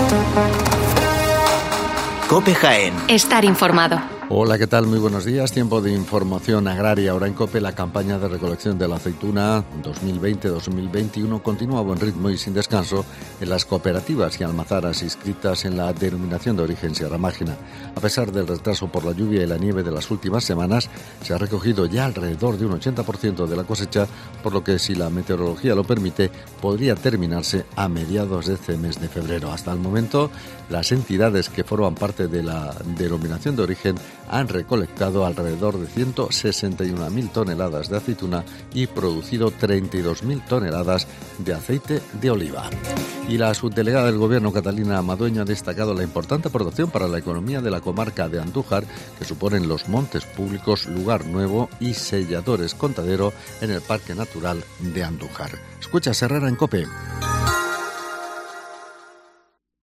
COPE Jaén. Estar informado. Hola, ¿qué tal? Muy buenos días. Tiempo de información agraria. Ahora en COPE, la campaña de recolección de la aceituna 2020-2021 continúa a buen ritmo y sin descanso en las cooperativas y almazaras inscritas en la denominación de origen Sierra Mágina. A pesar del retraso por la lluvia y la nieve de las últimas semanas, se ha recogido ya alrededor de un 80% de la cosecha, por lo que, si la meteorología lo permite, podría terminarse a mediados de este mes de febrero. Hasta el momento, las entidades que forman parte de la denominación de origen han recolectado alrededor de 161.000 toneladas de aceituna y producido 32.000 toneladas de aceite de oliva. Y la subdelegada del Gobierno, Catalina Madueño, ha destacado la importante aportación para la economía de la comarca de Andújar que suponen los montes públicos Lugar Nuevo y Selladores Contadero en el Parque Natural de Andújar. Escucha Herrera en COPE.